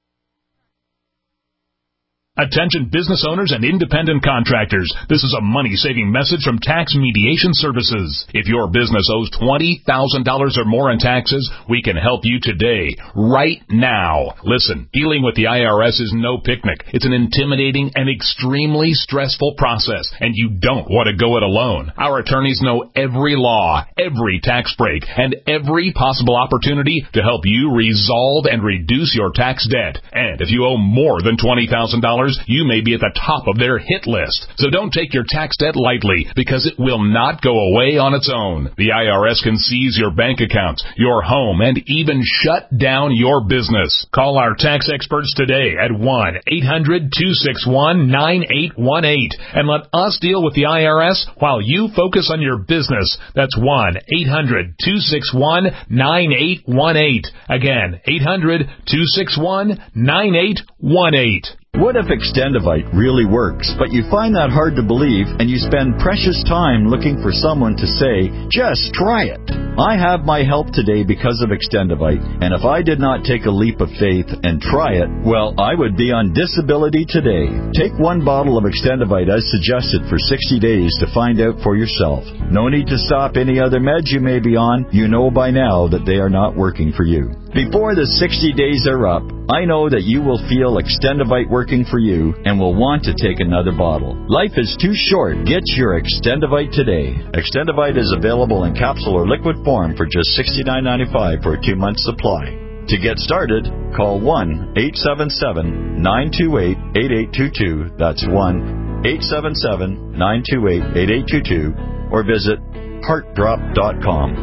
Attention business owners and independent contractors. This is a money-saving message from Tax Mediation Services. If your business owes twenty thousand dollars or more in taxes, we can help you today, right now. Listen, dealing with the I R S is no picnic. It's an intimidating and extremely stressful process, and you don't want to go it alone. Our attorneys know every law, every tax break, and every possible opportunity to help you resolve and reduce your tax debt. And if you owe more than twenty thousand dollars, dollars, you may be at the top of their hit list. So don't take your tax debt lightly, because it will not go away on its own. The I R S can seize your bank accounts, your home, and even shut down your business. Call our tax experts today at one eight hundred two six one nine eight one eight and let us deal with the I R S while you focus on your business. That's one eight hundred two six one nine eight one eight. Again, eight hundred two six one nine eight one eight. What if Extendivite really works, but you find that hard to believe and you spend precious time looking for someone to say, just try it? I have my help today because of Extendivite, and if I did not take a leap of faith and try it, well, I would be on disability today. Take one bottle of Extendivite as suggested for sixty days to find out for yourself. No need to stop any other meds you may be on. You know by now that they are not working for you. Before the sixty days are up, I know that you will feel Extendivite working for you and will want to take another bottle. Life is too short. Get your Extendivite today. Extendivite is available in capsule or liquid form for just sixty-nine ninety-five for a two-month supply. To get started, call one eight seven seven nine two eight eight eight two two. That's one eight seven seven nine two eight eight eight two two or visit heart drop dot com.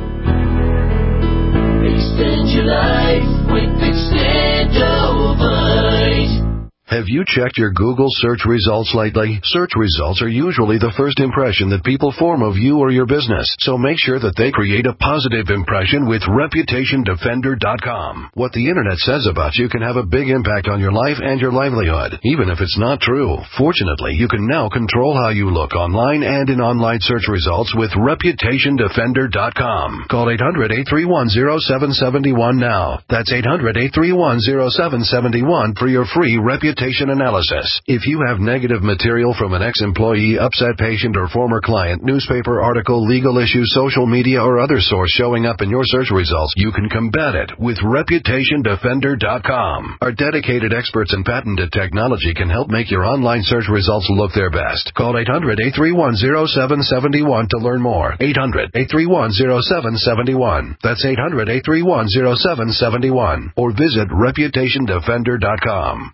Extend your life with Extendovite. Have you checked your Google search results lately? Search results are usually the first impression that people form of you or your business, so make sure that they create a positive impression with reputation defender dot com. What the internet says about you can have a big impact on your life and your livelihood, even if it's not true. Fortunately, you can now control how you look online and in online search results with reputation defender dot com. Call eight hundred eight three one zero seven seven one now. That's eight hundred eight three one zero seven seven one for your free reputation analysis. If you have negative material from an ex-employee, upset patient, or former client, newspaper article, legal issue, social media, or other source showing up in your search results, you can combat it with reputation defender dot com. Our dedicated experts in patented technology can help make your online search results look their best. Call eight hundred eight three one zero seven seven one to learn more. eight hundred eight three one zero seven seven one. That's eight hundred eight three one zero seven seven one. Or visit reputation defender dot com.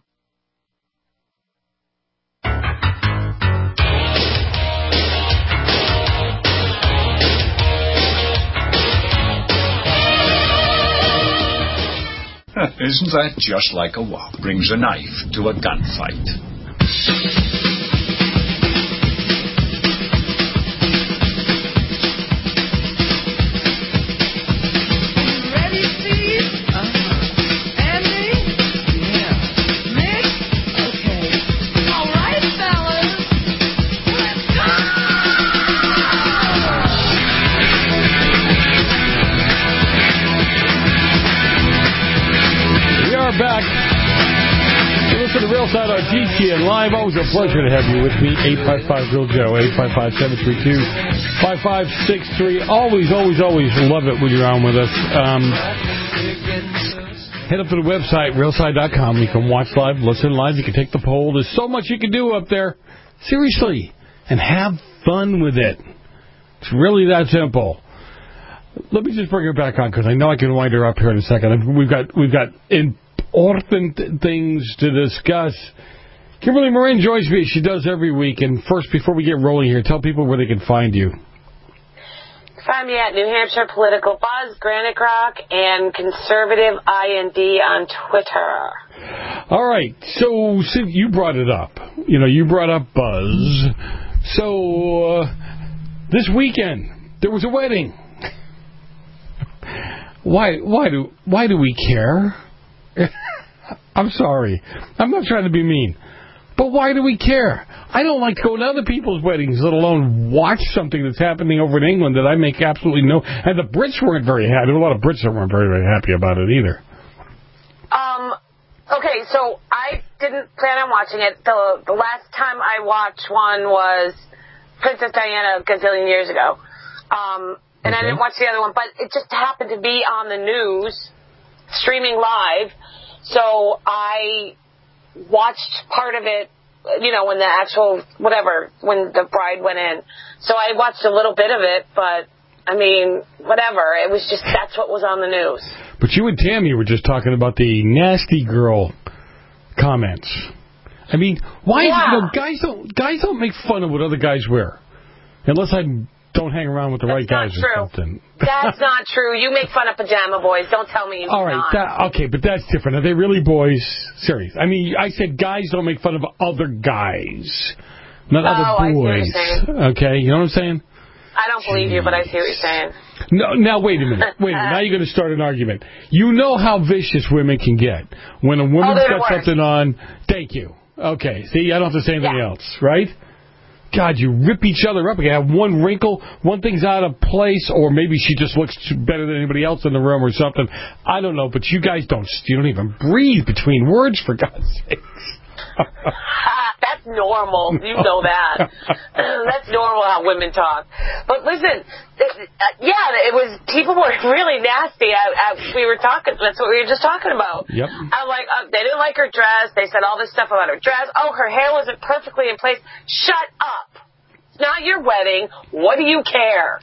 Isn't that just like a wop? Brings a knife to a gunfight. Side on G T N Live. Always a pleasure to have you with me. eight five five Real Joe, eight five five, seven three two, five five six three. Always, always, always love it when you're on with us. Um, head up to the website, real side dot com. You can watch live, listen live. You can take the poll. There's so much you can do up there. Seriously. And have fun with it. It's really that simple. Let me just bring her back on because I know I can wind her up here in a second. We've got, we've got in important things to discuss. Kimberly Morin joins me. She does every week. And first, before we get rolling here, tell people where they can find you. Find me at New Hampshire Political Buzz, Granite Rock, and Conservative I N D on Twitter. All right. So, since you brought it up, you know, you brought up Buzz. So, uh, this weekend, there was a wedding. Why, why do, why do we care? I'm sorry. I'm not trying to be mean. But why do we care? I don't like to go to other people's weddings, let alone watch something that's happening over in England that I make absolutely no... And the Brits weren't very happy. There were a lot of Brits that weren't very, very happy about it either. Um, okay, so I didn't plan on watching it. The, the last time I watched one was Princess Diana a gazillion years ago. Um, and okay. I didn't watch the other one, but it just happened to be on the news, streaming live. So I watched part of it, you know, when the actual, whatever, when the bride went in. So I watched a little bit of it, but, I mean, whatever. It was just, that's what was on the news. But you and Tammy were just talking about the nasty girl comments. I mean, why? Yeah. You know, guys don't guys don't make fun of what other guys wear, unless I don't hang around with the That's right guys not or true. something. That's not true. You make fun of pajama boys. Don't tell me you All right, not. that, okay, but that's different. Are they really boys? Serious. I mean, I said guys don't make fun of other guys, not Oh, other I see what you're boys. saying. Okay, you know what I'm saying? I don't believe you, but I see what you're saying. No, now wait a minute. Wait a minute. Now you're going to start an argument. You know how vicious women can get when a woman's Oh, they're got the worst. something on. Thank you. Okay. See, I don't have to say anything Yeah. else, right? God, you rip each other up. You have one wrinkle, one thing's out of place, or maybe she just looks better than anybody else in the room or something. I don't know, but you guys don't. You don't even breathe between words, for God's sakes. That's normal. You know that. That's normal how women talk. But listen, it, uh, yeah, it was, people were really nasty. I, I, we were talking, that's what we were just talking about. Yep. I'm like, uh, they didn't like her dress. They said all this stuff about her dress. Oh, her hair wasn't perfectly in place. Shut up. It's not your wedding. What do you care?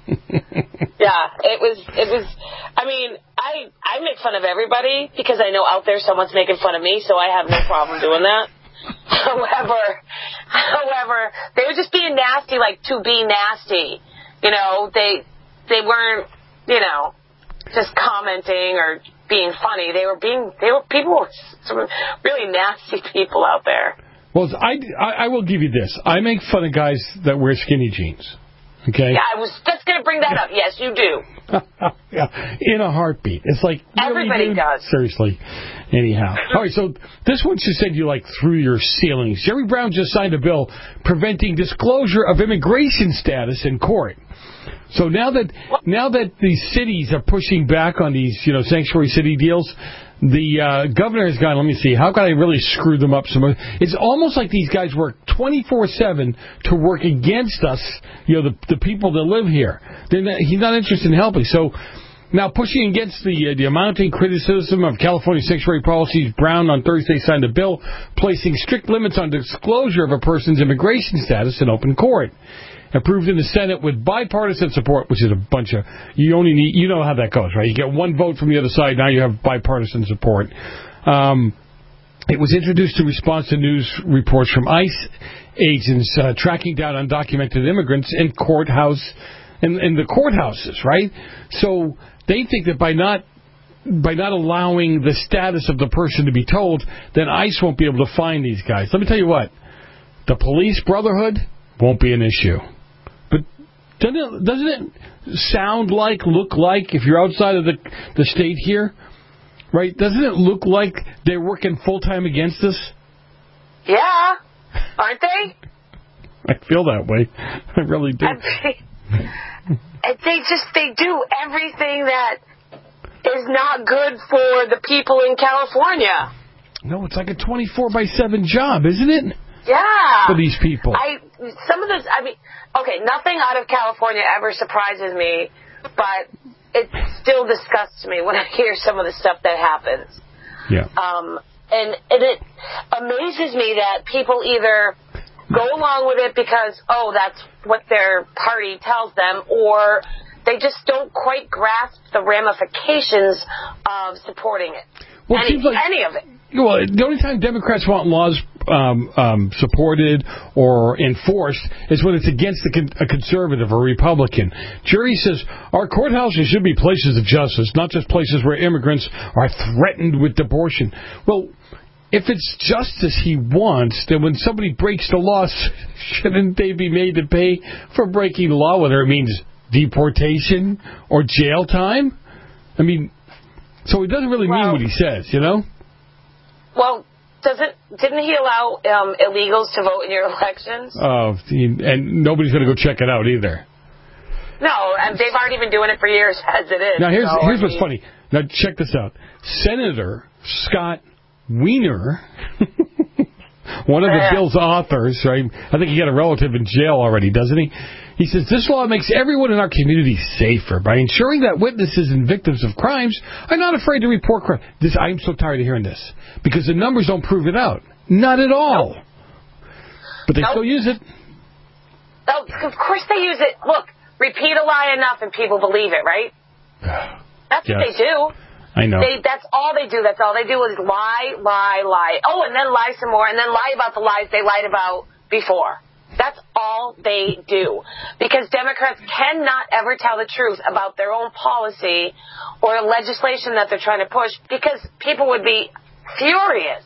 Yeah, it was, it was, I mean, I, I make fun of everybody because I know out there someone's making fun of me, so I have no problem doing that. However, however, they were just being nasty, like to be nasty. You know, they, they weren't, you know, just commenting or being funny. They were being, they were, people were some really nasty people out there. Well, I, I, I will give you this. I make fun of guys that wear skinny jeans. Okay? Yeah, I was just going to bring that up. Yes, you do. Yeah, in a heartbeat. It's like, really, Everybody dude? does. Seriously. Anyhow. All right, so this one just said you like through your ceilings. Jerry Brown just signed a bill preventing disclosure of immigration status in court. So now that now that these cities are pushing back on these, you know, sanctuary city deals, the uh, governor has gone, let me see, how can I really screw them up some more? It's almost like these guys work twenty-four seven to work against us, you know, the the people that live here. They're not, he's not interested in helping. So now pushing against the, uh, the amounting criticism of California sanctuary policies, Brown on Thursday signed a bill placing strict limits on disclosure of a person's immigration status in open court. Approved in the Senate with bipartisan support, which is a bunch of, you only need, you know how that goes, right? You get one vote from the other side, now you have bipartisan support. Um, it was introduced in response to news reports from ICE agents uh, tracking down undocumented immigrants in courthouse, in, in the courthouses, right? So they think that by not by not allowing the status of the person to be told, then ICE won't be able to find these guys. Let me tell you what, the police brotherhood won't be an issue. Doesn't it, doesn't it sound like, look like, if you're outside of the the state here, right? Doesn't it look like they're working full-time against us? Yeah. Aren't they? I feel that way. I really do. And they, and they just, they do everything that is not good for the people in California. No, it's like a twenty-four by seven job, isn't it? Yeah. For these people. I, some of this, I mean, okay, nothing out of California ever surprises me, but it still disgusts me when I hear some of the stuff that happens. Yeah. Um, and, and it amazes me that people either go along with it because, oh, that's what their party tells them, or they just don't quite grasp the ramifications of supporting it. Well, any, like, any of it. Well, the only time Democrats want laws um, um, supported or enforced is when it's against a, con- a conservative or Republican. Jury says our courthouses should be places of justice, not just places where immigrants are threatened with abortion. Well, if it's justice he wants, then when somebody breaks the law, shouldn't they be made to pay for breaking the law, whether it means deportation or jail time? I mean, so it doesn't really well, mean what he says, you know? Well, doesn't didn't he allow um, illegals to vote in your elections? Oh, uh, and nobody's going to go check it out either. No, and they've already been doing it for years as it is. Now, here's so, here's I what's mean, funny. Now, check this out. Senator Scott Wiener, one of the bill's authors, right? I think he got a relative in jail already, doesn't he? He says, this law makes everyone in our community safer by ensuring that witnesses and victims of crimes are not afraid to report crime. This, I'm so tired of hearing this because the numbers don't prove it out. Not at all. Nope. But they nope. still use it. Oh, of course they use it. Look, repeat a lie enough and people believe it, right? That's yes. what they do. I know. They, that's all they do. That's all they do is lie, lie, lie. Oh, and then lie some more, and then lie about the lies they lied about before. That's all they do. Because Democrats cannot ever tell the truth about their own policy or legislation that they're trying to push because people would be furious.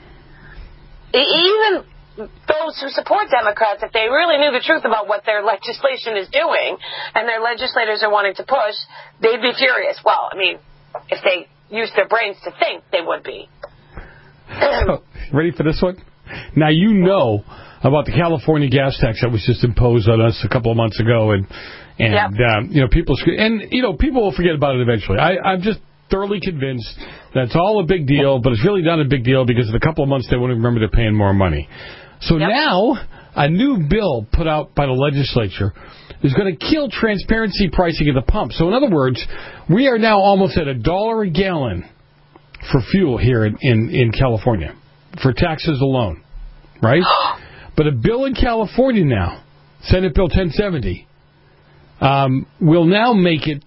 Even those who support Democrats, if they really knew the truth about what their legislation is doing and their legislators are wanting to push, they'd be furious. Well, I mean, if they used their brains to think, they would be. Ready for this one? Now, you know about the California gas tax that was just imposed on us a couple of months ago, and and yep. um, you know people and you know people will forget about it eventually. I, I'm just thoroughly convinced that it's all a big deal, but it's really not a big deal because in a couple of months they won't remember they're paying more money. So yep. now a new bill put out by the legislature is going to kill transparency pricing at the pump. So in other words, we are now almost at a dollar a gallon for fuel here in, in, in California for taxes alone, right? But a bill in California now, Senate Bill ten seventy, um, will now make it,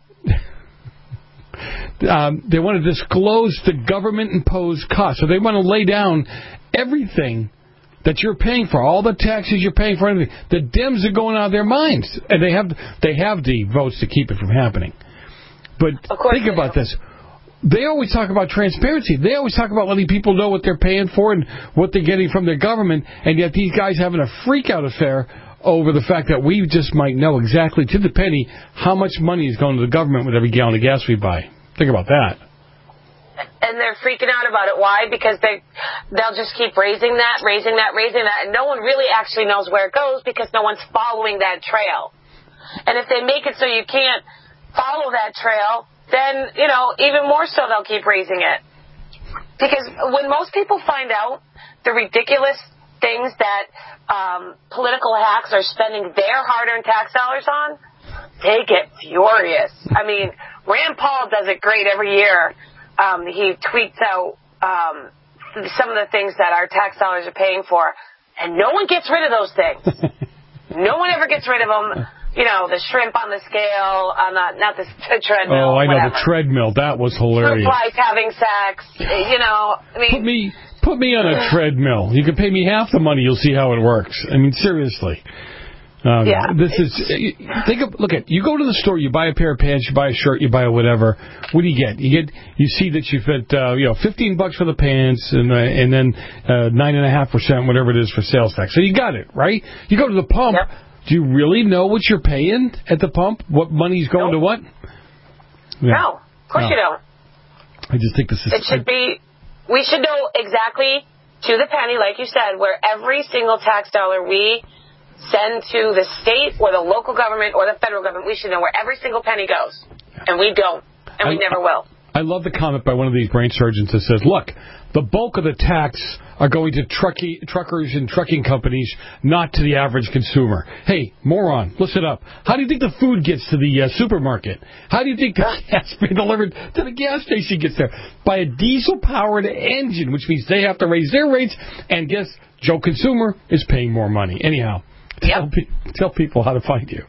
um, they want to disclose the government-imposed cost. So they want to lay down everything that you're paying for, all the taxes you're paying for, everything. The Dems are going out of their minds, and they have they have the votes to keep it from happening. But think about this. They always talk about transparency. They always talk about letting people know what they're paying for and what they're getting from their government, and yet these guys having a freak-out affair over the fact that we just might know exactly to the penny how much money is going to the government with every gallon of gas we buy. Think about that. And they're freaking out about it. Why? Because they, they'll just keep raising that, raising that, raising that, and no one really actually knows where it goes because no one's following that trail. And if they make it so you can't follow that trail, then, you know, even more so they'll keep raising it. Because when most people find out the ridiculous things that um, political hacks are spending their hard-earned tax dollars on, they get furious. I mean, Rand Paul does it great every year. Um, he tweets out um, some of the things that our tax dollars are paying for, and no one gets rid of those things. No one ever gets rid of them. You know, the shrimp on the scale, on the, not the, the treadmill. Oh, I know, whatever. the treadmill. That was hilarious. Fruit flies having sex. You know, I mean. Put me, put me on a treadmill. You can pay me half the money. You'll see how it works. I mean, seriously. Um, yeah. This is. Think of. Look at. You go to the store. You buy a pair of pants. You buy a shirt. You buy a whatever. What do you get? You get. You see that you fit. Uh, you know, fifteen bucks for the pants, and uh, and then uh, nine and a half percent, whatever it is, for sales tax. So you got it, right? You go to the pump. Yep. Do you really know what you're paying at the pump? What money's going nope. to what? Yeah. No, of course no. you don't. I just think this is. It should I, be. We should know exactly to the penny, like you said, where every single tax dollar we send to the state or the local government or the federal government, we should know where every single penny goes, and we don't, and we I, never will. I love the comment by one of these brain surgeons that says, "Look, the bulk of the tax are going to trucky, truckers and trucking companies, not to the average consumer." Hey, moron, listen up. How do you think the food gets to the uh, supermarket? How do you think the gas being delivered to the gas station gets there? By a diesel-powered engine, which means they have to raise their rates, and guess Joe Consumer is paying more money. Anyhow, tell, yep. pe- tell people how to find you.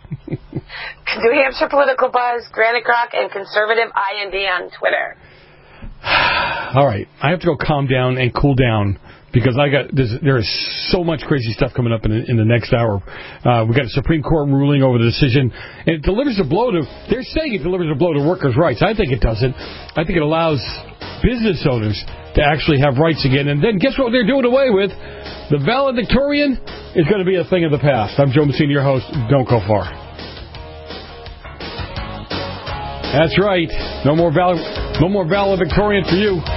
New Hampshire Political Buzz, Granite Grok, and Conservative I N D on Twitter. All right, I have to go calm down and cool down because I got there is so much crazy stuff coming up in the, in the next hour. Uh, we got a Supreme Court ruling over the decision, and it delivers a blow to. They're saying it delivers a blow to workers' rights. I think it doesn't. I think it allows business owners to actually have rights again. And then guess what they're doing away with? The valedictorian is going to be a thing of the past. I'm Joe Messina, your host. Don't go far. That's right. No more val- no more valedictorian for you.